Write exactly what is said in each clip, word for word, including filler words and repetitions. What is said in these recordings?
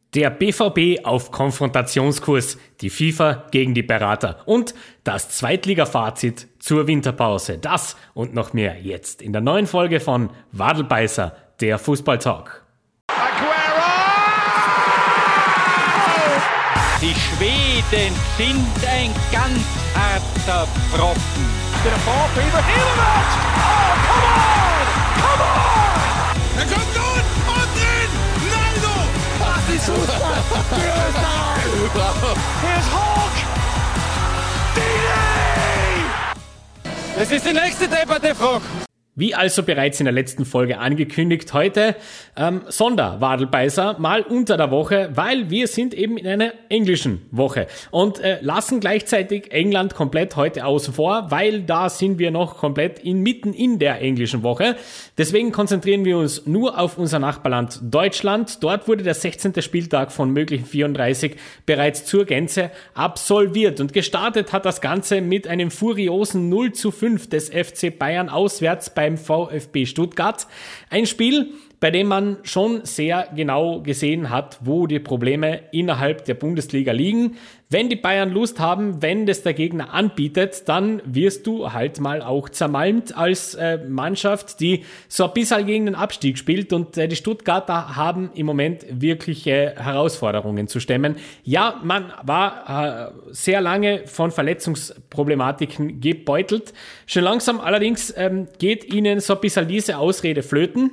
Der B V B auf Konfrontationskurs, die FIFA gegen die Berater und das Zweitliga-Fazit zur Winterpause. Das und noch mehr jetzt in der neuen Folge von Wadelbeißer, der Fußballtalk. Aguero! Die Schweden sind ein ganz harter Brocken. Der Ball, Peter Hilbert! Oh, come on! Come on! Er kommt nun und drin! Naldo! Das ist Fußball! Here's Hawk! Dini! Das ist die nächste Debatte, Frank. Wie also bereits in der letzten Folge angekündigt, heute ähm, Sonderwadelbeißer, mal unter der Woche, weil wir sind eben in einer englischen Woche und äh, lassen gleichzeitig England komplett heute außen vor, weil da sind wir noch komplett inmitten in der englischen Woche. Deswegen konzentrieren wir uns nur auf unser Nachbarland Deutschland. Dort wurde der sechzehnte Spieltag von möglichen vierunddreißig bereits zur Gänze absolviert und gestartet hat das Ganze mit einem furiosen null zu fünf des F C Bayern auswärts beim VfB Stuttgart. Ein Spiel, bei dem man schon sehr genau gesehen hat, wo die Probleme innerhalb der Bundesliga liegen. Wenn die Bayern Lust haben, wenn das der Gegner anbietet, dann wirst du halt mal auch zermalmt als äh, Mannschaft, die so ein bisschen gegen den Abstieg spielt. Und äh, die Stuttgarter haben im Moment wirkliche Herausforderungen zu stemmen. Ja, man war äh, sehr lange von Verletzungsproblematiken gebeutelt. Schon langsam allerdings ähm, geht ihnen so ein bisschen diese Ausrede flöten.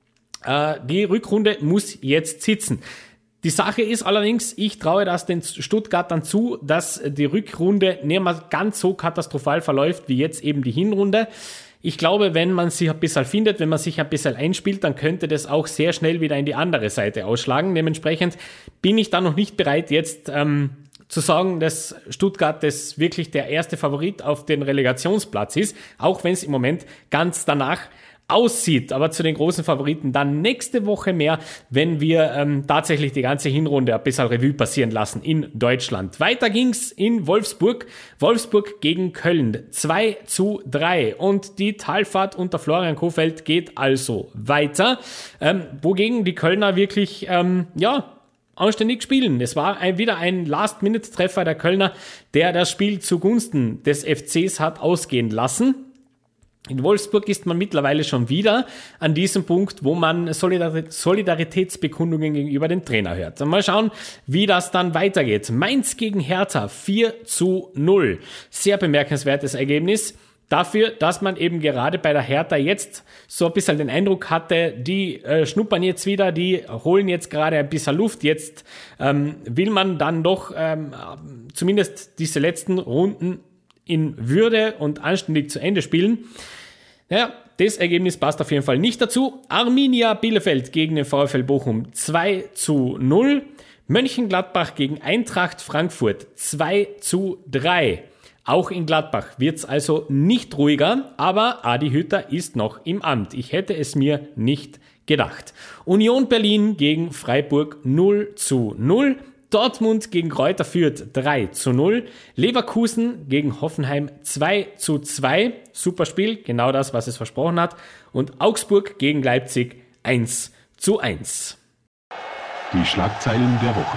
Äh, die Rückrunde muss jetzt sitzen. Die Sache ist allerdings, ich traue das den Stuttgartern zu, dass die Rückrunde nicht mehr ganz so katastrophal verläuft wie jetzt eben die Hinrunde. Ich glaube, wenn man sich ein bisschen findet, wenn man sich ein bisschen einspielt, dann könnte das auch sehr schnell wieder in die andere Seite ausschlagen. Dementsprechend bin ich da noch nicht bereit, jetzt ähm, zu sagen, dass Stuttgart das wirklich der erste Favorit auf den Relegationsplatz ist, auch wenn es im Moment ganz danach aussieht, aber zu den großen Favoriten dann nächste Woche mehr, wenn wir ähm, tatsächlich die ganze Hinrunde ein bisschen Revue passieren lassen in Deutschland. Weiter ging's in Wolfsburg. Wolfsburg gegen Köln zwei zu drei und die Talfahrt unter Florian Kohfeldt geht also weiter, ähm, wogegen die Kölner wirklich, ähm, ja, anständig spielen. Es war ein, wieder ein Last-Minute-Treffer der Kölner, der das Spiel zugunsten des F Cs hat ausgehen lassen. In Wolfsburg ist man mittlerweile schon wieder an diesem Punkt, wo man Solidar- Solidaritätsbekundungen gegenüber dem Trainer hört. Mal schauen, wie das dann weitergeht. Mainz gegen Hertha vier zu null. Sehr bemerkenswertes Ergebnis. Dafür, dass man eben gerade bei der Hertha jetzt so ein bisschen den Eindruck hatte, die äh, schnuppern jetzt wieder, die holen jetzt gerade ein bisschen Luft. Jetzt ähm, will man dann doch ähm, zumindest diese letzten Runden in Würde und anständig zu Ende spielen. Ja, das Ergebnis passt auf jeden Fall nicht dazu. Arminia Bielefeld gegen den VfL Bochum zwei zu null. Mönchengladbach gegen Eintracht Frankfurt zwei zu drei. Auch in Gladbach wird's also nicht ruhiger, aber Adi Hütter ist noch im Amt. Ich hätte es mir nicht gedacht. Union Berlin gegen Freiburg null zu null. Dortmund gegen Greuther Fürth drei zu null. Leverkusen gegen Hoffenheim zwei zu zwei. Super Spiel, genau das, was es versprochen hat. Und Augsburg gegen Leipzig eins zu eins. Die Schlagzeilen der Woche.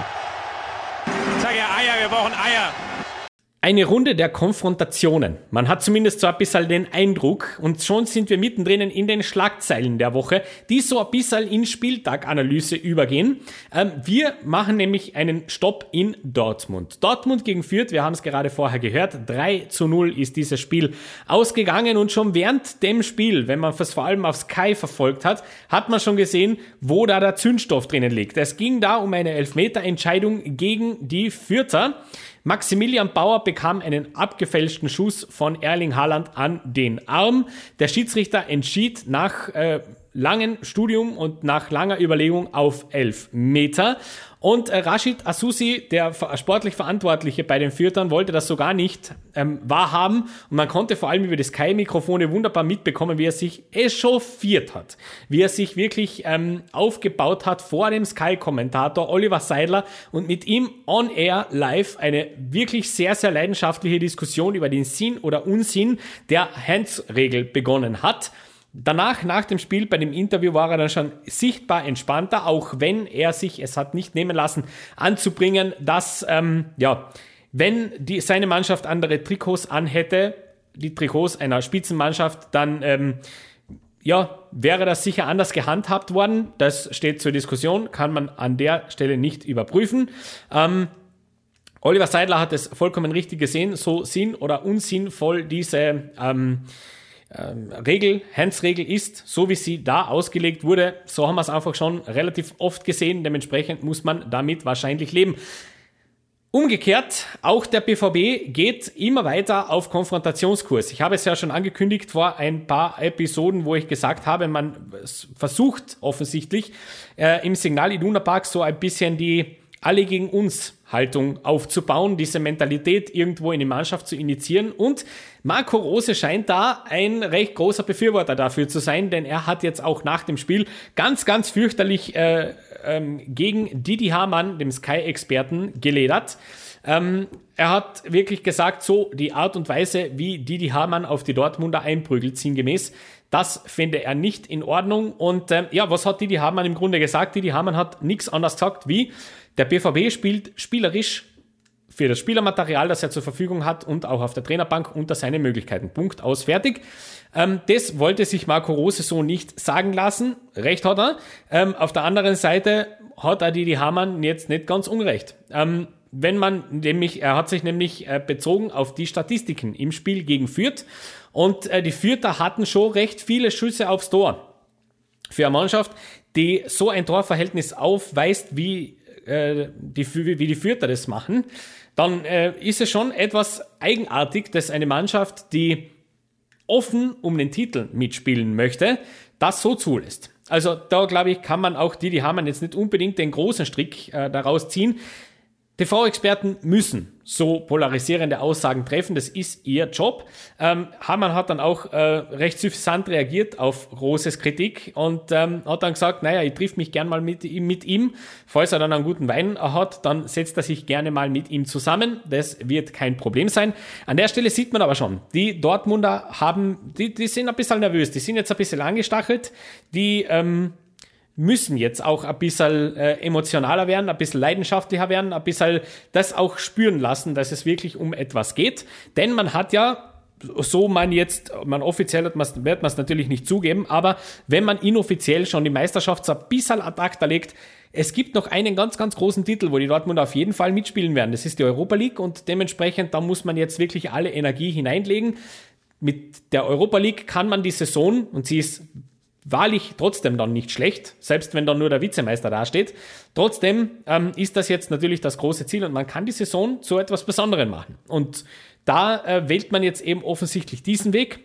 Ich sage ja Eier, wir brauchen Eier. Eine Runde der Konfrontationen. Man hat zumindest so ein bisschen den Eindruck und schon sind wir mittendrin in den Schlagzeilen der Woche, die so ein bisschen in Spieltaganalyse übergehen. Ähm, wir machen nämlich einen Stopp in Dortmund. Dortmund gegen Fürth, wir haben es gerade vorher gehört, drei zu null ist dieses Spiel ausgegangen und schon während dem Spiel, wenn man es vor allem auf Sky verfolgt hat, hat man schon gesehen, wo da der Zündstoff drinnen liegt. Es ging da um eine Elfmeterentscheidung gegen die Fürther. Maximilian Bauer bekam einen abgefälschten Schuss von Erling Haaland an den Arm. Der Schiedsrichter entschied nach äh, langem Studium und nach langer Überlegung auf elf Meter. Und äh, Rashid Asusi, der sportlich Verantwortliche bei den Fürthern, wollte das sogar nicht ähm, wahrhaben. Und man konnte vor allem über die Sky-Mikrofone wunderbar mitbekommen, wie er sich echauffiert hat. Wie er sich wirklich ähm, aufgebaut hat vor dem Sky-Kommentator Oliver Seidler und mit ihm on air live eine wirklich sehr, sehr leidenschaftliche Diskussion über den Sinn oder Unsinn der Hands-Regel begonnen hat. Danach, nach dem Spiel, bei dem Interview war er dann schon sichtbar entspannter, auch wenn er sich es hat nicht nehmen lassen, anzubringen, dass, ähm, ja, wenn die, seine Mannschaft andere Trikots anhätte, die Trikots einer Spitzenmannschaft, dann, ähm, ja, wäre das sicher anders gehandhabt worden. Das steht zur Diskussion, kann man an der Stelle nicht überprüfen. Ähm, Oliver Seidler hat es vollkommen richtig gesehen, so sinn- oder unsinnvoll diese ähm, ähm, Regel, Hands-Regel ist, so wie sie da ausgelegt wurde, so haben wir es einfach schon relativ oft gesehen, dementsprechend muss man damit wahrscheinlich leben. Umgekehrt, auch der B V B geht immer weiter auf Konfrontationskurs. Ich habe es ja schon angekündigt vor ein paar Episoden, wo ich gesagt habe, man versucht offensichtlich äh, im Signal Iduna Park so ein bisschen die Alle gegen uns Haltung aufzubauen, diese Mentalität irgendwo in die Mannschaft zu initiieren, und Marco Rose scheint da ein recht großer Befürworter dafür zu sein, denn er hat jetzt auch nach dem Spiel ganz, ganz fürchterlich äh, ähm, gegen Didi Hamann, dem Sky-Experten, geledert. Ähm, er hat wirklich gesagt, so die Art und Weise, wie Didi Hamann auf die Dortmunder einprügelt, sinngemäß, das finde er nicht in Ordnung. Und ähm, ja, was hat Didi Hamann im Grunde gesagt? Didi Hamann hat nichts anderes gesagt wie, der B V B spielt spielerisch für das Spielermaterial, das er zur Verfügung hat, und auch auf der Trainerbank unter seinen Möglichkeiten. Punkt, aus, fertig. Ähm, das wollte sich Marco Rose so nicht sagen lassen. Recht hat er. Ähm, auf der anderen Seite hat er Didi Hamann jetzt nicht ganz unrecht. Ähm, wenn man nämlich, er hat sich nämlich äh, bezogen auf die Statistiken im Spiel gegen Fürth, und äh, die Fürther hatten schon recht viele Schüsse aufs Tor. Für eine Mannschaft, die so ein Torverhältnis aufweist, wie Die, wie die Fürther das machen, dann äh, ist es schon etwas eigenartig, dass eine Mannschaft, die offen um den Titel mitspielen möchte, das so zulässt. Also da, glaube ich, kann man auch Didi Hamann jetzt nicht unbedingt den großen Strick äh, daraus ziehen. T V-Experten müssen so polarisierende Aussagen treffen, das ist ihr Job. Ähm, Hamann hat dann auch äh, recht suffisant reagiert auf Roses Kritik und ähm, hat dann gesagt, naja, ich triff mich gern mal mit, mit ihm, falls er dann einen guten Wein hat, dann setzt er sich gerne mal mit ihm zusammen, das wird kein Problem sein. An der Stelle sieht man aber schon, die Dortmunder haben, die, die sind ein bisschen nervös, die sind jetzt ein bisschen angestachelt, die ähm, müssen jetzt auch ein bisschen äh, emotionaler werden, ein bisschen leidenschaftlicher werden, ein bisschen das auch spüren lassen, dass es wirklich um etwas geht. Denn man hat ja, so man jetzt, man offiziell hat man's, wird man es natürlich nicht zugeben, aber wenn man inoffiziell schon die Meisterschaft so ein bisschen ad acta legt, es gibt noch einen ganz, ganz großen Titel, wo die Dortmunder auf jeden Fall mitspielen werden. Das ist die Europa League, und dementsprechend, da muss man jetzt wirklich alle Energie hineinlegen. Mit der Europa League kann man die Saison, und sie ist wahrlich trotzdem dann nicht schlecht, selbst wenn dann nur der Vizemeister dasteht. Trotzdem ähm, ist das jetzt natürlich das große Ziel, und man kann die Saison zu etwas Besonderem machen. Und da äh, wählt man jetzt eben offensichtlich diesen Weg.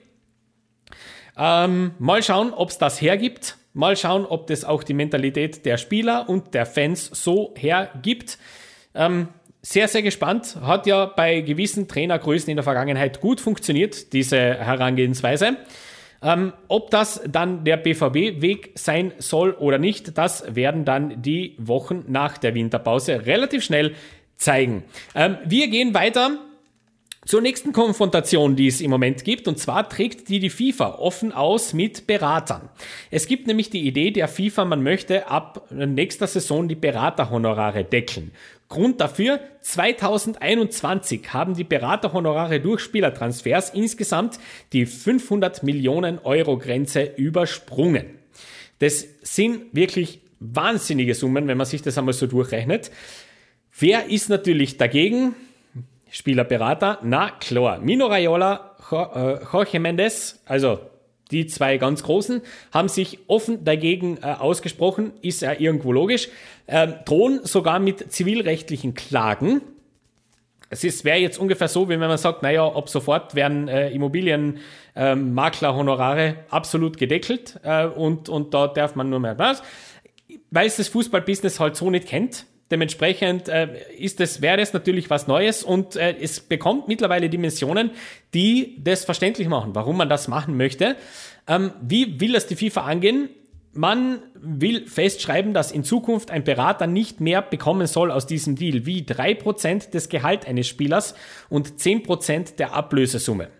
Ähm, mal schauen, ob es das hergibt. Mal schauen, ob das auch die Mentalität der Spieler und der Fans so hergibt. Ähm, sehr, sehr gespannt. Hat ja bei gewissen Trainergrößen in der Vergangenheit gut funktioniert, diese Herangehensweise. Ähm, ob das dann der B V B-Weg sein soll oder nicht, das werden dann die Wochen nach der Winterpause relativ schnell zeigen. Ähm, wir gehen weiter zur nächsten Konfrontation, die es im Moment gibt, und zwar trägt die die FIFA offen aus mit Beratern. Es gibt nämlich die Idee der FIFA, man möchte ab nächster Saison die Beraterhonorare deckeln. Grund dafür, zweitausendeinundzwanzig haben die Beraterhonorare durch Spielertransfers insgesamt die fünfhundert Millionen Euro Grenze übersprungen. Das sind wirklich wahnsinnige Summen, wenn man sich das einmal so durchrechnet. Wer ist natürlich dagegen? Spielerberater? Na klar, Mino Raiola, Jorge Mendes, also die zwei ganz Großen, haben sich offen dagegen äh, ausgesprochen, ist ja irgendwo logisch, ähm, drohen sogar mit zivilrechtlichen Klagen. Es wäre jetzt ungefähr so, wie wenn man sagt, naja, ab sofort werden äh, Immobilienmaklerhonorare äh, absolut gedeckelt äh, und, und da darf man nur mehr was, weil es das Fußballbusiness halt so nicht kennt. Dementsprechend äh, ist das, wäre das natürlich was Neues, und äh, es bekommt mittlerweile Dimensionen, die das verständlich machen, warum man das machen möchte. Ähm, wie will das die FIFA angehen? Man will festschreiben, dass in Zukunft ein Berater nicht mehr bekommen soll aus diesem Deal wie drei Prozent des Gehalts eines Spielers und zehn Prozent der Ablösesumme.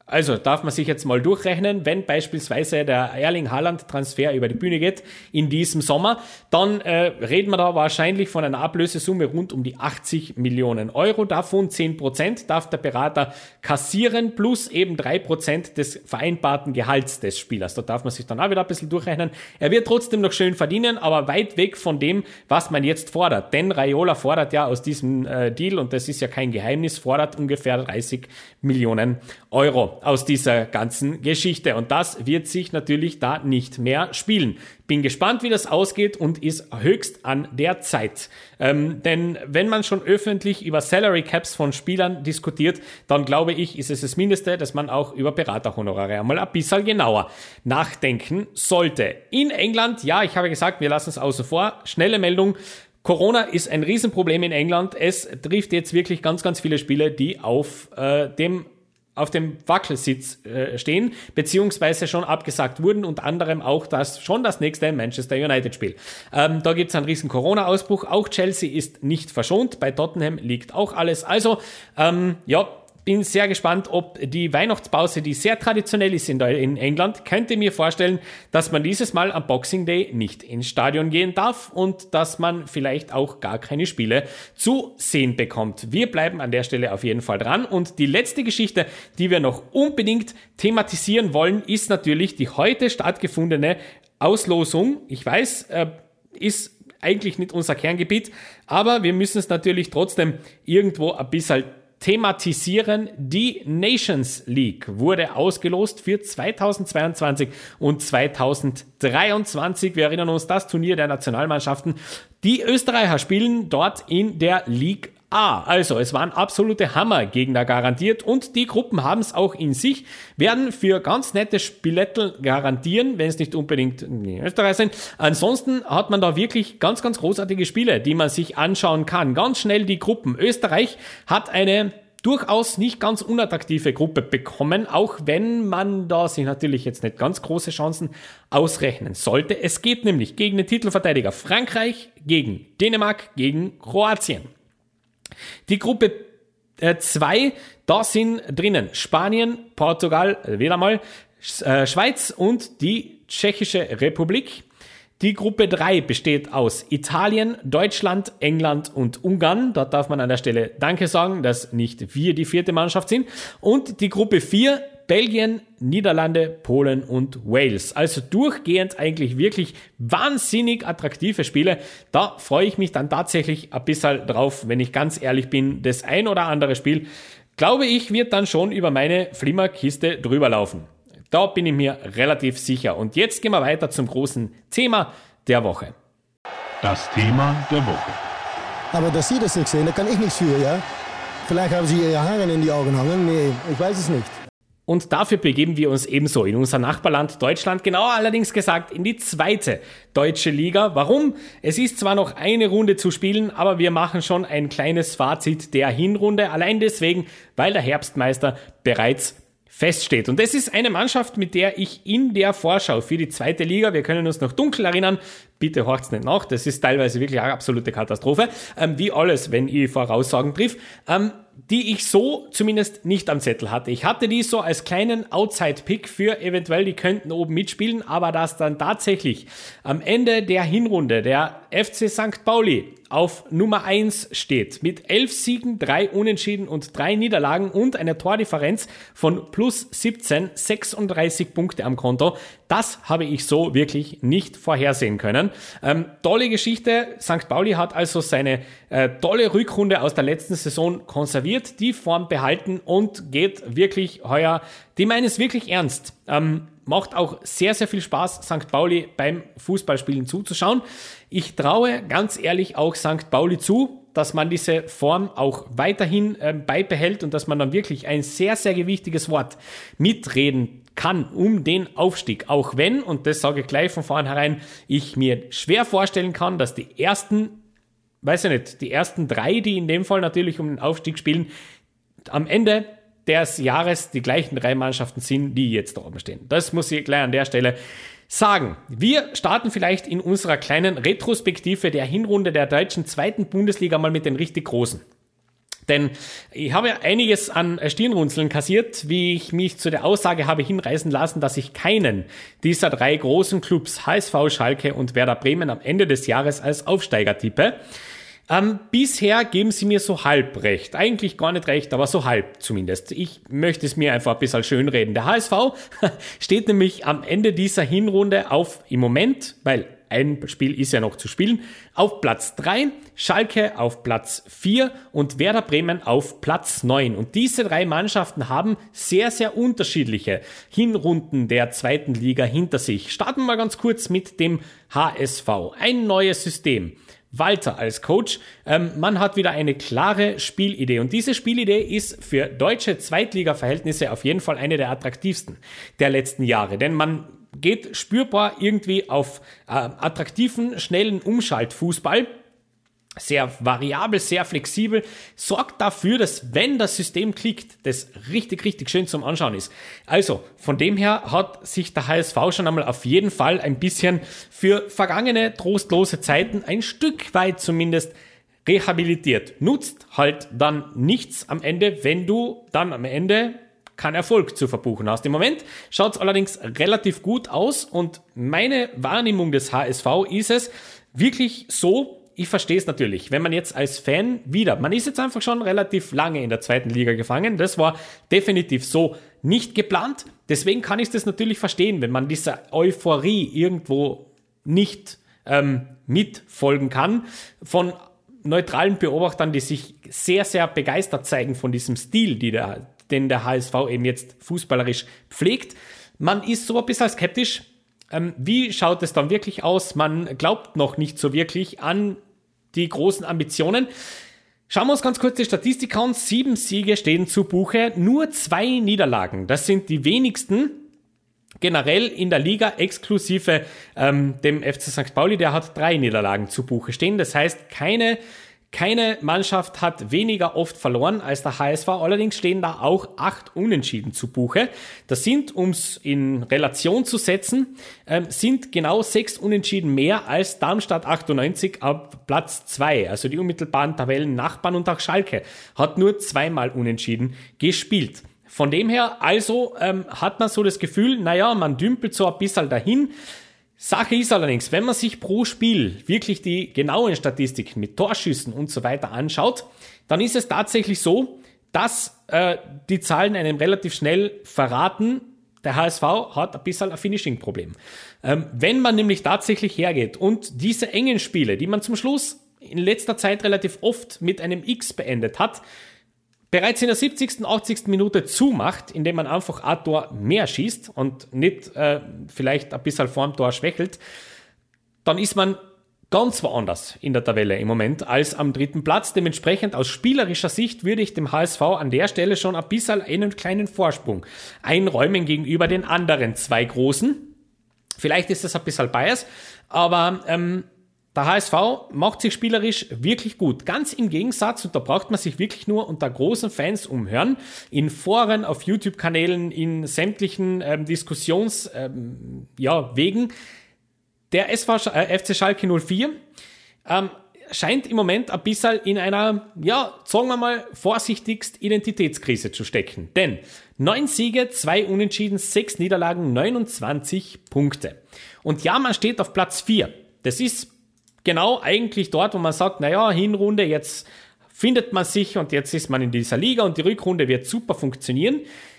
Also darf man sich jetzt mal durchrechnen, wenn beispielsweise der Erling Haaland-Transfer über die Bühne geht in diesem Sommer, dann äh, reden wir da wahrscheinlich von einer Ablösesumme rund um die achtzig Millionen Euro. Davon zehn Prozent darf der Berater kassieren, plus eben drei Prozent des vereinbarten Gehalts des Spielers. Da darf man sich dann auch wieder ein bisschen durchrechnen. Er wird trotzdem noch schön verdienen, aber weit weg von dem, was man jetzt fordert. Denn Raiola fordert ja aus diesem äh, Deal, und das ist ja kein Geheimnis, fordert ungefähr dreißig Millionen Euro aus dieser ganzen Geschichte. Und das wird sich natürlich da nicht mehr spielen. Bin gespannt, wie das ausgeht und ist höchst an der Zeit. Ähm, denn wenn man schon öffentlich über Salary Caps von Spielern diskutiert, dann glaube ich, ist es das Mindeste, dass man auch über Beraterhonorare einmal ein bisschen genauer nachdenken sollte. In England, ja, ich habe gesagt, wir lassen es außen vor. Schnelle Meldung. Corona ist ein Riesenproblem in England. Es trifft jetzt wirklich ganz, ganz viele Spieler, die auf äh, dem auf dem Wackelsitz äh, stehen, beziehungsweise schon abgesagt wurden, unter anderem auch das schon das nächste Manchester United-Spiel. Ähm, da gibt es einen riesen Corona-Ausbruch. Auch Chelsea ist nicht verschont. Bei Tottenham liegt auch alles. Also, ähm, ja, bin sehr gespannt, ob die Weihnachtspause, die sehr traditionell ist in, in England, könnte mir vorstellen, dass man dieses Mal am Boxing Day nicht ins Stadion gehen darf und dass man vielleicht auch gar keine Spiele zu sehen bekommt. Wir bleiben an der Stelle auf jeden Fall dran. Und die letzte Geschichte, die wir noch unbedingt thematisieren wollen, ist natürlich die heute stattgefundene Auslosung. Ich weiß, äh, ist eigentlich nicht unser Kerngebiet, aber wir müssen es natürlich trotzdem irgendwo ein bisschen thematisieren. Die Nations League wurde ausgelost für zweitausendzweiundzwanzig und zweitausenddreiundzwanzig. Wir erinnern uns, das Turnier der Nationalmannschaften. Die Österreicher spielen dort in der League A. Also, es waren absolute Hammergegner garantiert und die Gruppen haben es auch in sich, werden für ganz nette Spielettel garantieren, wenn es nicht unbedingt in Österreich sind. Ansonsten hat man da wirklich ganz, ganz großartige Spiele, die man sich anschauen kann. Ganz schnell die Gruppen. Österreich hat eine durchaus nicht ganz unattraktive Gruppe bekommen, auch wenn man da sich natürlich jetzt nicht ganz große Chancen ausrechnen sollte. Es geht nämlich gegen den Titelverteidiger Frankreich, gegen Dänemark, gegen Kroatien. Die Gruppe zwei, äh, da sind drinnen Spanien, Portugal, wieder mal, äh, Schweiz und die Tschechische Republik. Die Gruppe drei besteht aus Italien, Deutschland, England und Ungarn. Dort darf man an der Stelle Danke sagen, dass nicht wir die vierte Mannschaft sind. Und die Gruppe vier, Belgien, Niederlande, Polen und Wales. Also durchgehend eigentlich wirklich wahnsinnig attraktive Spiele. Da freue ich mich dann tatsächlich ein bisschen drauf, wenn ich ganz ehrlich bin. Das ein oder andere Spiel, glaube ich, wird dann schon über meine Flimmerkiste drüber laufen. Da bin ich mir relativ sicher. Und jetzt gehen wir weiter zum großen Thema der Woche. Das Thema der Woche. Aber dass Sie das nicht sehen, da kann ich nichts für, ja? Vielleicht haben Sie Ihre Haare in die Augen hangen. Nee, ich weiß es nicht. Und dafür begeben wir uns ebenso in unser Nachbarland Deutschland, genauer allerdings gesagt in die zweite deutsche Liga. Warum? Es ist zwar noch eine Runde zu spielen, aber wir machen schon ein kleines Fazit der Hinrunde. Allein deswegen, weil der Herbstmeister bereits feststeht. Und das ist eine Mannschaft, mit der ich in der Vorschau für die zweite Liga, wir können uns noch dunkel erinnern, bitte horcht's nicht nach, das ist teilweise wirklich eine absolute Katastrophe, ähm, wie alles, wenn ich Voraussagen triff, ähm, die ich so zumindest nicht am Zettel hatte. Ich hatte die so als kleinen Outside-Pick für eventuell, die könnten oben mitspielen, aber dass dann tatsächlich am Ende der Hinrunde der F C Sankt Pauli auf Nummer eins steht, mit elf Siegen, drei Unentschieden und drei Niederlagen und einer Tordifferenz von plus siebzehn, sechsunddreißig Punkte am Konto, das habe ich so wirklich nicht vorhersehen können. Ähm, tolle Geschichte. Sankt Pauli hat also seine äh, tolle Rückrunde aus der letzten Saison konserviert, die Form behalten und geht wirklich heuer, die meinen es wirklich ernst. Ähm, macht auch sehr, sehr viel Spaß, Sankt Pauli beim Fußballspielen zuzuschauen. Ich traue ganz ehrlich auch Sankt Pauli zu, dass man diese Form auch weiterhin äh, beibehält und dass man dann wirklich ein sehr, sehr gewichtiges Wort mitreden kann um den Aufstieg. Auch wenn, und das sage ich gleich von vornherein, ich mir schwer vorstellen kann, dass die ersten, weiß ich nicht, die ersten drei, die in dem Fall natürlich um den Aufstieg spielen, am Ende des Jahres die gleichen drei Mannschaften sind, die jetzt da oben stehen. Das muss ich gleich an der Stelle sagen. Wir starten vielleicht in unserer kleinen Retrospektive der Hinrunde der deutschen zweiten Bundesliga mal mit den richtig Großen. Denn ich habe ja einiges an Stirnrunzeln kassiert, wie ich mich zu der Aussage habe hinreißen lassen, dass ich keinen dieser drei großen Clubs H S V, Schalke und Werder Bremen am Ende des Jahres als Aufsteiger tippe. Ähm, bisher geben sie mir so halb recht. Eigentlich gar nicht recht, aber so halb zumindest. Ich möchte es mir einfach ein bisschen schönreden. Der H S V steht nämlich am Ende dieser Hinrunde auf, im Moment, weil ein Spiel ist ja noch zu spielen, auf Platz drei, Schalke auf Platz vier und Werder Bremen auf Platz neun. Und diese drei Mannschaften haben sehr, sehr unterschiedliche Hinrunden der zweiten Liga hinter sich. Starten wir ganz kurz mit dem H S V. Ein neues System. Walter als Coach. Ähm, man hat wieder eine klare Spielidee und diese Spielidee ist für deutsche Zweitliga-Verhältnisse auf jeden Fall eine der attraktivsten der letzten Jahre, denn man geht spürbar irgendwie auf äh, attraktiven, schnellen Umschaltfußball. Sehr variabel, sehr flexibel, sorgt dafür, dass wenn das System klickt, das richtig, richtig schön zum Anschauen ist. Also, von dem her hat sich der H S V schon einmal auf jeden Fall ein bisschen für vergangene trostlose Zeiten ein Stück weit zumindest rehabilitiert. Nutzt halt dann nichts am Ende, wenn du dann am Ende keinen Erfolg zu verbuchen hast. Im Moment schaut es allerdings relativ gut aus und meine Wahrnehmung des H S V ist es wirklich so. Ich verstehe es natürlich, wenn man jetzt als Fan wieder, man ist jetzt einfach schon relativ lange in der zweiten Liga gefangen, das war definitiv so nicht geplant, deswegen kann ich das natürlich verstehen, wenn man dieser Euphorie irgendwo nicht ähm, mitfolgen kann, von neutralen Beobachtern, die sich sehr, sehr begeistert zeigen von diesem Stil, die der, den der H S V eben jetzt fußballerisch pflegt. Man ist so ein bisschen skeptisch. Wie schaut es dann wirklich aus? Man glaubt noch nicht so wirklich an die großen Ambitionen. Schauen wir uns ganz kurz die Statistik an. Sieben Siege stehen zu Buche, nur zwei Niederlagen. Das sind die wenigsten generell in der Liga, exklusive ähm, dem F C Sankt Pauli. Der hat drei Niederlagen zu Buche stehen. Das heißt, keine Keine Mannschaft hat weniger oft verloren als der H S V, allerdings stehen da auch acht Unentschieden zu Buche. Das sind, um es in Relation zu setzen, ähm, sind genau sechs Unentschieden mehr als Darmstadt achtundneunzig auf Platz zwei. Also die unmittelbaren Tabellennachbarn und auch Schalke hat nur zweimal Unentschieden gespielt. Von dem her also ähm, hat man so das Gefühl, naja, man dümpelt so ein bisschen dahin. Sache ist allerdings, wenn man sich pro Spiel wirklich die genauen Statistiken mit Torschüssen und so weiter anschaut, dann ist es tatsächlich so, dass äh, die Zahlen einem relativ schnell verraten, der H S V hat ein bisschen ein Finishing-Problem. Ähm, wenn man nämlich tatsächlich hergeht und diese engen Spiele, die man zum Schluss in letzter Zeit relativ oft mit einem X beendet hat, bereits in der siebzigsten, achtzigsten Minute zumacht, indem man einfach ein Tor mehr schießt und nicht äh, vielleicht ein bisschen vorm Tor schwächelt, dann ist man ganz woanders in der Tabelle im Moment als am dritten Platz. Dementsprechend aus spielerischer Sicht würde ich dem H S V an der Stelle schon ein bisschen einen kleinen Vorsprung einräumen gegenüber den anderen zwei Großen. Vielleicht ist das ein bisschen bias, aber ähm, der H S V macht sich spielerisch wirklich gut. Ganz im Gegensatz, und da braucht man sich wirklich nur unter großen Fans umhören, in Foren, auf YouTube-Kanälen, in sämtlichen ähm, Diskussionswegen, ähm, ja, Wegen, der S V, äh, F C Schalke null vier ähm, scheint im Moment ein bisschen in einer, ja, sagen wir mal, vorsichtigst Identitätskrise zu stecken. Denn neun Siege, zwei Unentschieden, sechs Niederlagen, neunundzwanzig Punkte. Und ja, man steht auf Platz vier. Das ist genau eigentlich dort, wo man sagt, naja, Hinrunde, jetzt findet man sich und jetzt ist man in dieser Liga und die Rückrunde wird super funktionieren.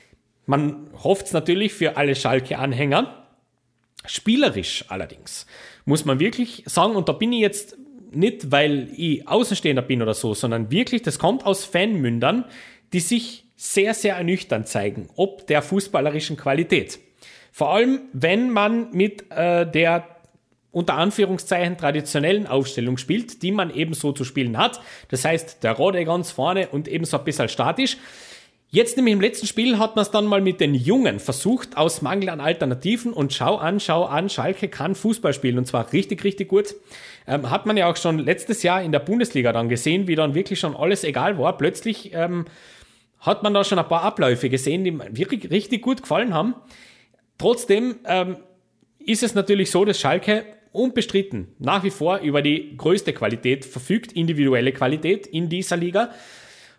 Man hofft es natürlich für alle Schalke-Anhänger. Spielerisch allerdings muss man wirklich sagen, und da bin ich jetzt nicht, weil ich Außenstehender bin oder so, sondern wirklich, das kommt aus Fanmündern, die sich sehr, sehr ernüchternd zeigen, ob der fußballerischen Qualität. Vor allem, wenn man mit äh, der unter Anführungszeichen traditionellen Aufstellung spielt, die man eben so zu spielen hat. Das heißt, der Rode ganz vorne und eben so ein bisschen statisch. Jetzt nämlich im letzten Spiel hat man es dann mal mit den Jungen versucht, aus Mangel an Alternativen, und schau an, schau an, Schalke kann Fußball spielen und zwar richtig, richtig gut. Ähm, hat man ja auch schon letztes Jahr in der Bundesliga dann gesehen, wie dann wirklich schon alles egal war. Plötzlich ähm, hat man da schon ein paar Abläufe gesehen, die mir wirklich richtig gut gefallen haben. Trotzdem ähm, ist es natürlich so, dass Schalke unbestritten nach wie vor über die größte Qualität verfügt, individuelle Qualität in dieser Liga.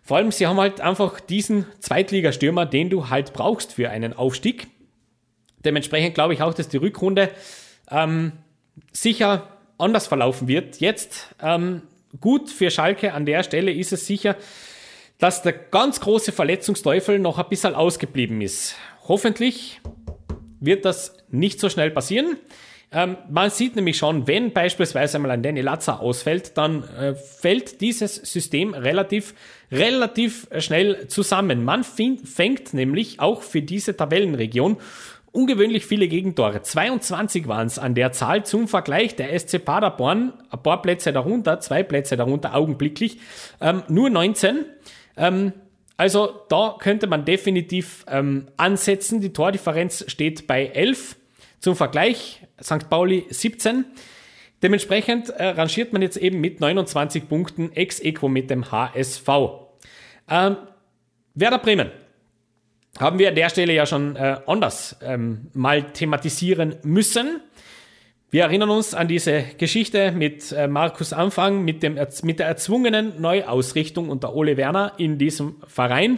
Vor allem, sie haben halt einfach diesen Zweitligastürmer, den du halt brauchst für einen Aufstieg. Dementsprechend glaube ich auch, dass die Rückrunde ähm, sicher anders verlaufen wird. Jetzt ähm, gut für Schalke an der Stelle ist es sicher, dass der ganz große Verletzungsteufel noch ein bisschen ausgeblieben ist. Hoffentlich wird das nicht so schnell passieren. Ähm, man sieht nämlich schon, wenn beispielsweise mal ein Danny Latza ausfällt, dann äh, fällt dieses System relativ, relativ schnell zusammen. Man fing, fängt nämlich auch für diese Tabellenregion ungewöhnlich viele Gegentore. zweiundzwanzig waren es an der Zahl. Zum Vergleich, der S C Paderborn, ein paar Plätze darunter, zwei Plätze darunter augenblicklich, ähm, nur neunzehn. Ähm, also da könnte man definitiv ähm, ansetzen. Die Tordifferenz steht bei elf. Zum Vergleich, Sankt Pauli siebzehn. Dementsprechend äh, rangiert man jetzt eben mit neunundzwanzig Punkten ex aequo mit dem H S V. Ähm, Werder Bremen haben wir an der Stelle ja schon äh, anders ähm, mal thematisieren müssen. Wir erinnern uns an diese Geschichte mit äh, Markus Anfang, mit, dem, mit der erzwungenen Neuausrichtung unter Ole Werner in diesem Verein.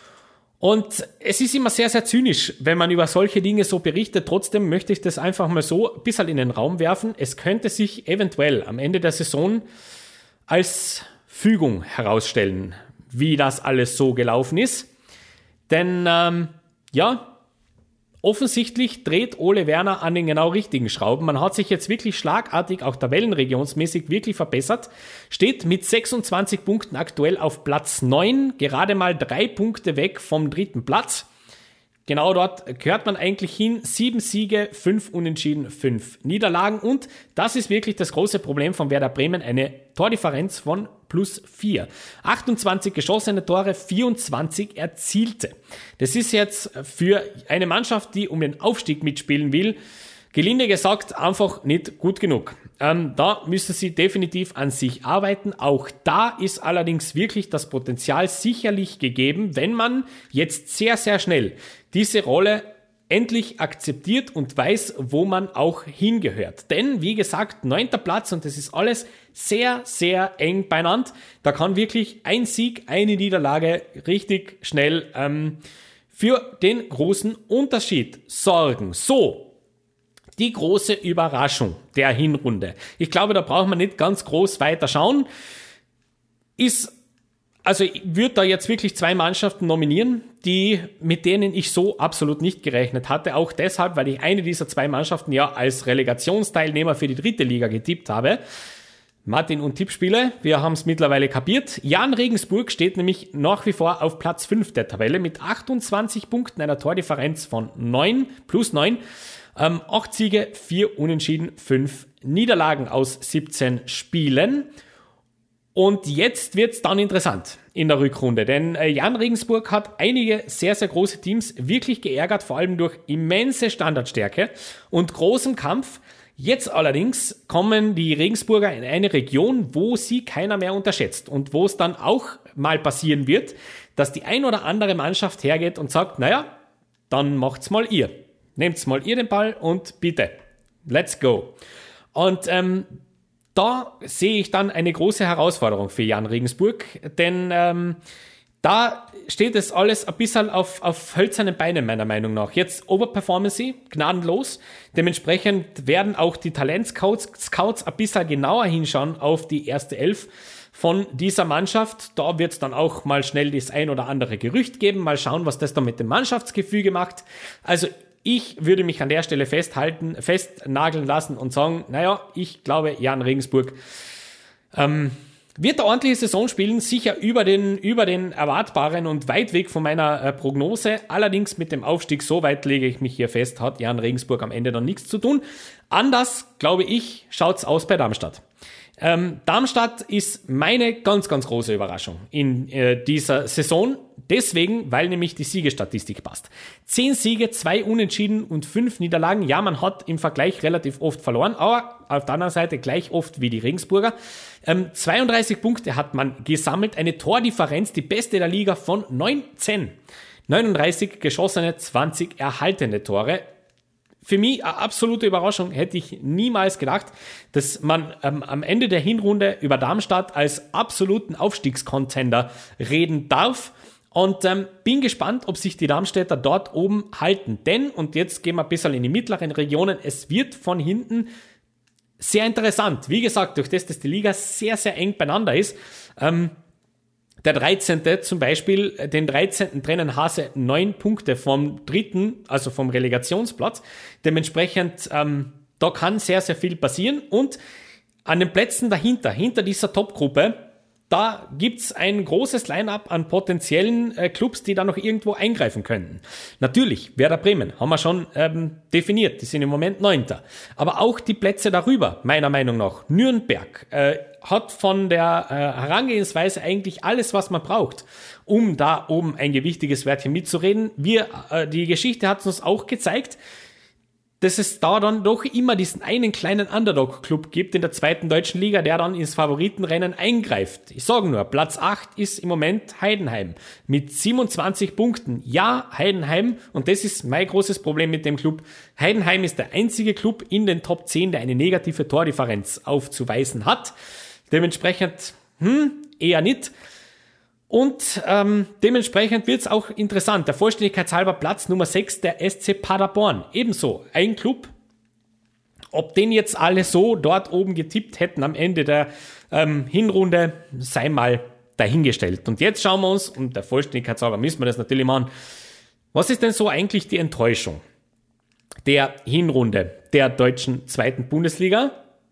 Und es ist immer sehr, sehr zynisch, wenn man über solche Dinge so berichtet. Trotzdem möchte ich das einfach mal so ein bisschen in den Raum werfen. Es könnte sich eventuell am Ende der Saison als Fügung herausstellen, wie das alles so gelaufen ist. Denn, ähm, ja, offensichtlich dreht Ole Werner an den genau richtigen Schrauben. Man hat sich jetzt wirklich schlagartig, auch tabellenregionsmäßig, wirklich verbessert. Steht mit sechsundzwanzig Punkten aktuell auf Platz neun, gerade mal drei Punkte weg vom dritten Platz. Genau dort gehört man eigentlich hin. Sieben Siege, fünf Unentschieden, fünf Niederlagen. Und das ist wirklich das große Problem von Werder Bremen, eine Tordifferenz von plus vier. achtundzwanzig geschossene Tore, vierundzwanzig erzielte. Das ist jetzt für eine Mannschaft, die um den Aufstieg mitspielen will, gelinde gesagt, einfach nicht gut genug. Ähm, da müssen sie definitiv an sich arbeiten. Auch da ist allerdings wirklich das Potenzial sicherlich gegeben, wenn man jetzt sehr, sehr schnell diese Rolle endlich akzeptiert und weiß, wo man auch hingehört. Denn, wie gesagt, neunter Platz und das ist alles sehr, sehr eng beieinander. Da kann wirklich ein Sieg, eine Niederlage richtig schnell ähm, für den großen Unterschied sorgen. So, die große Überraschung der Hinrunde. Ich glaube, da braucht man nicht ganz groß weiter schauen. Ist Also ich würde da jetzt wirklich zwei Mannschaften nominieren, die, mit denen ich so absolut nicht gerechnet hatte. Auch deshalb, weil ich eine dieser zwei Mannschaften ja als Relegationsteilnehmer für die dritte Liga getippt habe. Martin und Tippspiele, wir haben es mittlerweile kapiert. Jan Regensburg steht nämlich nach wie vor auf Platz fünf der Tabelle mit achtundzwanzig Punkten, einer Tordifferenz von neun plus neun. Ähm, acht Siege, vier Unentschieden, fünf Niederlagen aus siebzehn Spielen. Und jetzt wird's dann interessant in der Rückrunde, denn äh, Jan Regensburg hat einige sehr, sehr große Teams wirklich geärgert, vor allem durch immense Standardstärke und großem Kampf. Jetzt allerdings kommen die Regensburger in eine Region, wo sie keiner mehr unterschätzt und wo es dann auch mal passieren wird, dass die ein oder andere Mannschaft hergeht und sagt, naja, dann macht's mal ihr. Nehmt's mal ihr den Ball und bitte, let's go. Und ähm, da sehe ich dann eine große Herausforderung für Jan Regensburg, denn ähm, da steht es alles ein bisschen auf, auf hölzernen Beinen, meiner Meinung nach. Jetzt overperformen sie gnadenlos. Dementsprechend werden auch die Talentscouts Scouts ein bisschen genauer hinschauen auf die erste Elf von dieser Mannschaft. Da wird es dann auch mal schnell das ein oder andere Gerücht geben. Mal schauen, was das dann mit dem Mannschaftsgefüge macht. Also ich würde mich an der Stelle festhalten, festnageln lassen und sagen, naja, ich glaube, Jan Regensburg ähm, wird eine ordentliche Saison spielen, sicher über den, über den erwartbaren und weit weg von meiner äh, Prognose. Allerdings mit dem Aufstieg, so weit lege ich mich hier fest, hat Jan Regensburg am Ende dann nichts zu tun. Anders, glaube ich, schaut's aus bei Darmstadt. Ähm, Darmstadt ist meine ganz, ganz große Überraschung in äh, dieser Saison. Deswegen, weil nämlich die Siegestatistik passt. Zehn Siege, zwei Unentschieden und fünf Niederlagen. Ja, man hat im Vergleich relativ oft verloren, aber auf der anderen Seite gleich oft wie die Regensburger. Ähm, zweiunddreißig Punkte hat man gesammelt, eine Tordifferenz, die beste der Liga von neunzehn. neununddreißig geschossene, zwanzig erhaltene Tore. für mich eine absolute Überraschung. Hätte ich niemals gedacht, dass man ähm, am Ende der Hinrunde über Darmstadt als absoluten Aufstiegscontender reden darf. Und ähm, bin gespannt, ob sich die Darmstädter dort oben halten. Denn, und jetzt gehen wir ein bisschen in die mittleren Regionen, es wird von hinten sehr interessant. Wie gesagt, durch das, dass die Liga sehr, sehr eng beieinander ist. Ähm, der dreizehnte zum Beispiel, den dreizehnten trennen Hase neun Punkte vom dritten, also vom Relegationsplatz. Dementsprechend, ähm, da kann sehr, sehr viel passieren. Und an den Plätzen dahinter, hinter dieser Topgruppe, da gibt's ein großes Line-up an potenziellen äh, Clubs, die da noch irgendwo eingreifen könnten. Natürlich, Werder Bremen, haben wir schon ähm, definiert, die sind im Moment Neunter. Aber auch die Plätze darüber, meiner Meinung nach, Nürnberg äh, hat von der äh, Herangehensweise eigentlich alles, was man braucht, um da oben ein gewichtiges Wörtchen mitzureden. Wir, äh, die Geschichte hat uns auch gezeigt, dass es da dann doch immer diesen einen kleinen Underdog-Club gibt in der zweiten deutschen Liga, der dann ins Favoritenrennen eingreift. Ich sage nur, Platz acht ist im Moment Heidenheim mit siebenundzwanzig Punkten. Ja, Heidenheim, und das ist mein großes Problem mit dem Club, Heidenheim ist der einzige Club in den Top zehn, der eine negative Tordifferenz aufzuweisen hat. Dementsprechend, hm, eher nicht. Und ähm, dementsprechend wird es auch interessant. Der Vollständigkeit halber Platz Nummer sechs, der S C Paderborn. Ebenso ein Club. Ob den jetzt alle so dort oben getippt hätten am Ende der ähm, Hinrunde, sei mal dahingestellt. Und jetzt schauen wir uns, und der Vollständigkeit halber müssen wir das natürlich machen, was ist denn so eigentlich die Enttäuschung der Hinrunde der deutschen zweiten Bundesliga?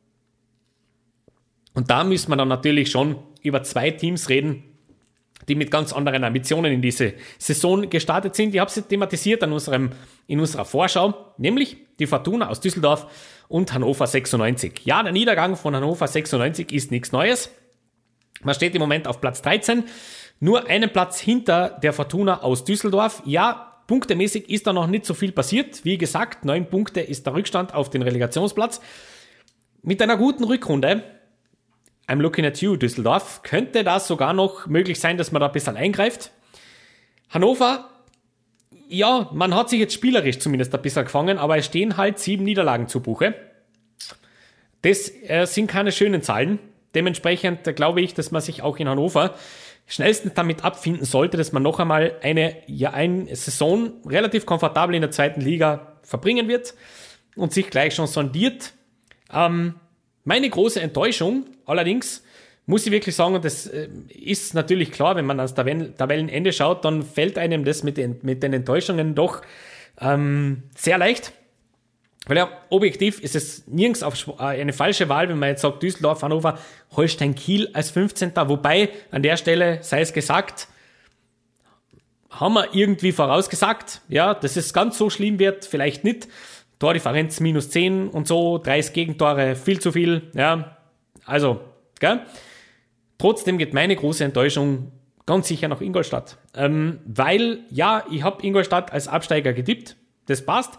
Und da müssen wir dann natürlich schon über zwei Teams reden, die mit ganz anderen Ambitionen in diese Saison gestartet sind. Ich habe sie thematisiert an unserem, in unserer Vorschau, nämlich die Fortuna aus Düsseldorf und Hannover sechsundneunzig. Ja, der Niedergang von Hannover sechsundneunzig ist nichts Neues. Man steht im Moment auf Platz dreizehn, nur einen Platz hinter der Fortuna aus Düsseldorf. Ja, punktemäßig ist da noch nicht so viel passiert. Wie gesagt, neun Punkte ist der Rückstand auf den Relegationsplatz. Mit einer guten Rückrunde, I'm looking at you, Düsseldorf, könnte das sogar noch möglich sein, dass man da ein bisschen eingreift. Hannover, ja, man hat sich jetzt spielerisch zumindest ein bisschen gefangen, aber es stehen halt sieben Niederlagen zu Buche. Das äh, sind keine schönen Zahlen. Dementsprechend äh, glaube ich, dass man sich auch in Hannover schnellstens damit abfinden sollte, dass man noch einmal eine, ja, eine Saison relativ komfortabel in der zweiten Liga verbringen wird und sich gleich schon sondiert. Ähm, Meine große Enttäuschung, allerdings, muss ich wirklich sagen, und das ist natürlich klar, wenn man ans Tabellenende schaut, dann fällt einem das mit den, mit den Enttäuschungen doch ähm, sehr leicht. Weil ja, objektiv ist es nirgends auf eine falsche Wahl, wenn man jetzt sagt, Düsseldorf, Hannover, Holstein, Kiel als fünfzehnter Wobei, an der Stelle sei es gesagt, haben wir irgendwie vorausgesagt, ja, dass es ganz so schlimm wird, vielleicht nicht. Tordifferenz minus zehn und so, dreißig Gegentore, viel zu viel, ja, also, gell? Trotzdem geht meine große Enttäuschung ganz sicher nach Ingolstadt, ähm, weil, ja, ich habe Ingolstadt als Absteiger getippt, das passt.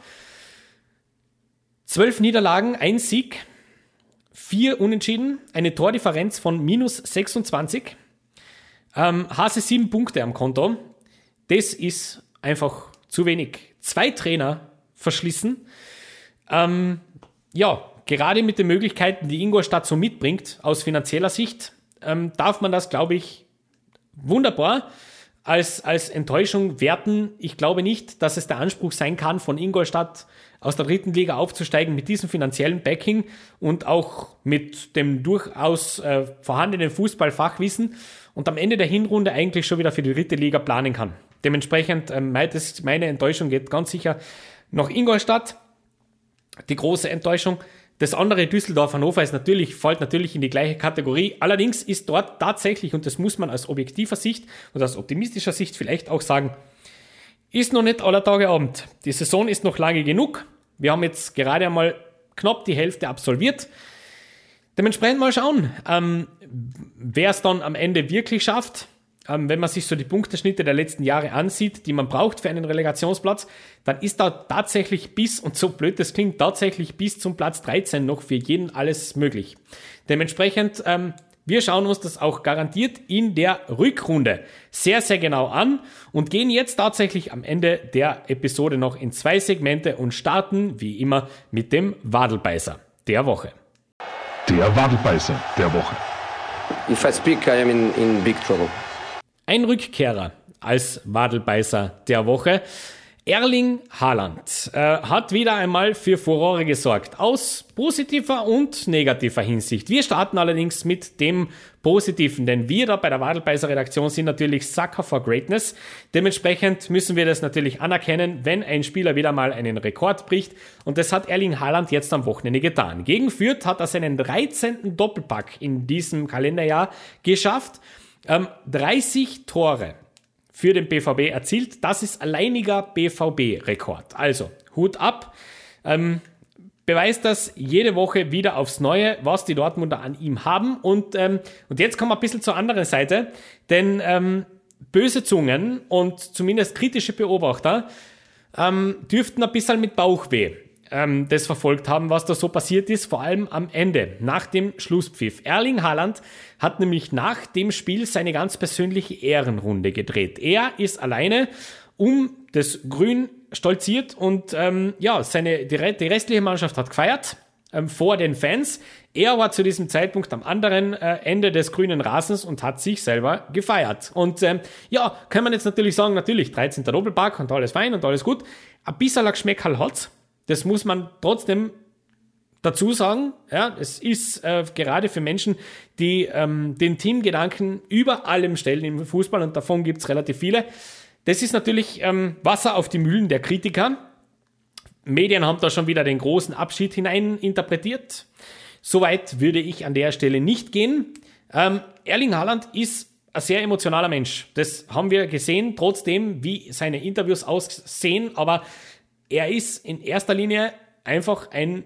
Zwölf Niederlagen, ein Sieg, vier Unentschieden, eine Tordifferenz von minus sechsundzwanzig, ähm, Hase sieben Punkte am Konto, das ist einfach zu wenig. Zwei Trainer verschlissen. Ähm, ja, gerade mit den Möglichkeiten, die Ingolstadt so mitbringt, aus finanzieller Sicht, ähm, darf man das, glaube ich, wunderbar als, als Enttäuschung werten. Ich glaube nicht, dass es der Anspruch sein kann, von Ingolstadt aus der dritten Liga aufzusteigen mit diesem finanziellen Backing und auch mit dem durchaus äh, vorhandenen Fußballfachwissen und am Ende der Hinrunde eigentlich schon wieder für die dritte Liga planen kann. Dementsprechend, ähm, meine Enttäuschung geht ganz sicher nach Ingolstadt. Die große Enttäuschung. Das andere Düsseldorf Hannover ist natürlich, fällt natürlich in die gleiche Kategorie. Allerdings ist dort tatsächlich, und das muss man aus objektiver Sicht und aus optimistischer Sicht vielleicht auch sagen, ist noch nicht aller Tage Abend. Die Saison ist noch lange genug. Wir haben jetzt gerade einmal knapp die Hälfte absolviert. Dementsprechend mal schauen, ähm, wer es dann am Ende wirklich schafft. Ähm, wenn man sich so die Punkteschnitte der letzten Jahre ansieht, die man braucht für einen Relegationsplatz, dann ist da tatsächlich bis, und so blöd das klingt, tatsächlich bis zum Platz dreizehn noch für jeden alles möglich. Dementsprechend, ähm, Wir schauen uns das auch garantiert in der Rückrunde sehr, sehr genau an und gehen jetzt tatsächlich am Ende der Episode noch in zwei Segmente und starten wie immer mit dem Wadelbeißer der Woche. Der Wadelbeißer der Woche. If I speak, I am in, in big trouble. Ein Rückkehrer als Wadelbeißer der Woche. Erling Haaland äh, hat wieder einmal für Furore gesorgt, aus positiver und negativer Hinsicht. Wir starten allerdings mit dem Positiven, denn wir da bei der Wadelbeißer Redaktion sind natürlich Sucker for Greatness. Dementsprechend müssen wir das natürlich anerkennen, wenn ein Spieler wieder mal einen Rekord bricht, und das hat Erling Haaland jetzt am Wochenende getan. Gegen Fürth hat er seinen dreizehnten Doppelpack in diesem Kalenderjahr geschafft, ähm, dreißig Tore für den B V B erzielt. Das ist alleiniger B V B-Rekord. Also, Hut ab. Ähm, beweist das jede Woche wieder aufs Neue, was die Dortmunder an ihm haben. Und, ähm, und jetzt kommen wir ein bisschen zur anderen Seite, denn ähm, böse Zungen und zumindest kritische Beobachter ähm, dürften ein bisschen mit Bauchweh ähm, das verfolgt haben, was da so passiert ist, vor allem am Ende, nach dem Schlusspfiff. Erling Haaland hat nämlich nach dem Spiel seine ganz persönliche Ehrenrunde gedreht. Er ist alleine um das Grün stolziert und ähm, ja, seine, die, die restliche Mannschaft hat gefeiert ähm, vor den Fans. Er war zu diesem Zeitpunkt am anderen äh, Ende des grünen Rasens und hat sich selber gefeiert. Und ähm, ja, kann man jetzt natürlich sagen, natürlich dreizehnter Doppelpack und alles fein und alles gut. Ein bisschen ein Geschmäckerl hat's. Das muss man trotzdem dazu sagen. Ja, es ist äh, gerade für Menschen, die ähm, den Teamgedanken über allem stellen im Fußball, und davon gibt es relativ viele. Das ist natürlich ähm, Wasser auf die Mühlen der Kritiker. Medien haben da schon wieder den großen Abschied hinein interpretiert. Soweit würde ich an der Stelle nicht gehen. Ähm, Erling Haaland ist ein sehr emotionaler Mensch. Das haben wir gesehen, trotzdem, wie seine Interviews aussehen. Aber er ist in erster Linie einfach ein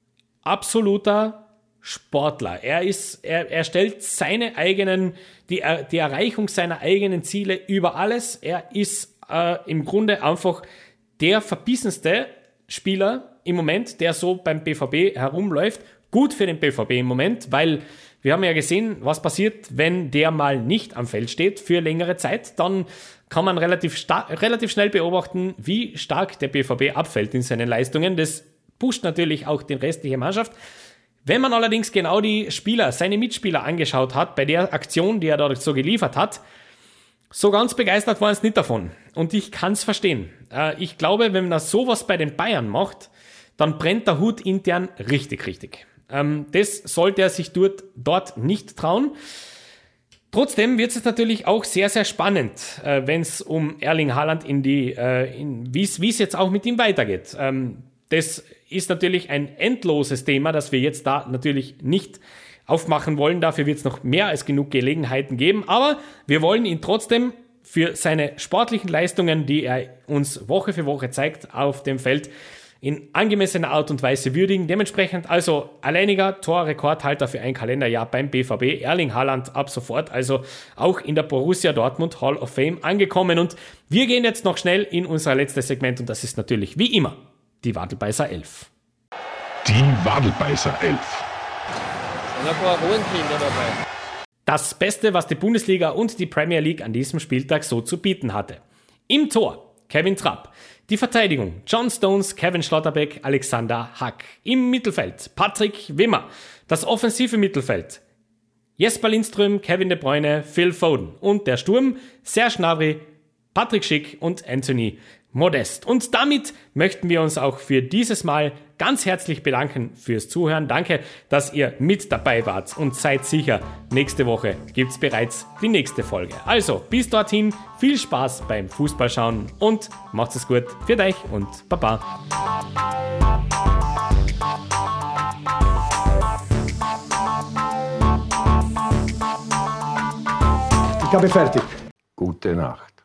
absoluter Sportler. Er ist, er, er stellt seine eigenen, die, die Erreichung seiner eigenen Ziele über alles. Er ist äh, im Grunde einfach der verbissenste Spieler im Moment, der so beim B V B herumläuft. Gut für den B V B im Moment, weil wir haben ja gesehen, was passiert, wenn der mal nicht am Feld steht für längere Zeit. Dann kann man relativ, sta- relativ schnell beobachten, wie stark der B V B abfällt in seinen Leistungen. Das pusht natürlich auch die restliche Mannschaft. Wenn man allerdings genau die Spieler, seine Mitspieler angeschaut hat, bei der Aktion, die er dort so geliefert hat, so ganz begeistert waren es nicht davon. Und ich kann es verstehen. Äh, ich glaube, wenn man sowas bei den Bayern macht, dann brennt der Hut intern richtig, richtig. Ähm, das sollte er sich dort, dort nicht trauen. Trotzdem wird es natürlich auch sehr, sehr spannend, äh, wenn es um Erling Haaland in die, äh, in, wie es jetzt auch mit ihm weitergeht. Ähm, das ist natürlich ein endloses Thema, das wir jetzt da natürlich nicht aufmachen wollen. Dafür wird es noch mehr als genug Gelegenheiten geben. Aber wir wollen ihn trotzdem für seine sportlichen Leistungen, die er uns Woche für Woche zeigt auf dem Feld, in angemessener Art und Weise würdigen. Dementsprechend also alleiniger Torrekordhalter für ein Kalenderjahr beim B V B, Erling Haaland ab sofort, also auch in der Borussia Dortmund Hall of Fame angekommen. Und wir gehen jetzt noch schnell in unser letztes Segment, und das ist natürlich wie immer die Wadelbeißer elf. Die Wadelbeißer elf. Und ein paar Rohenkinder dabei. Das Beste, was die Bundesliga und die Premier League an diesem Spieltag so zu bieten hatte. Im Tor Kevin Trapp. Die Verteidigung John Stones, Kevin Schlotterbeck, Alexander Hack. Im Mittelfeld Patrick Wimmer. Das offensive Mittelfeld Jesper Lindström, Kevin De Bruyne, Phil Foden. Und der Sturm Serge Gnabry, Patrick Schick und Anthony Modest. Und damit möchten wir uns auch für dieses Mal ganz herzlich bedanken fürs Zuhören. Danke, dass ihr mit dabei wart, und seid sicher, nächste Woche gibt's bereits die nächste Folge. Also, bis dorthin, viel Spaß beim Fußballschauen und macht's es gut. Für euch und Baba. Ich habe fertig. Gute Nacht.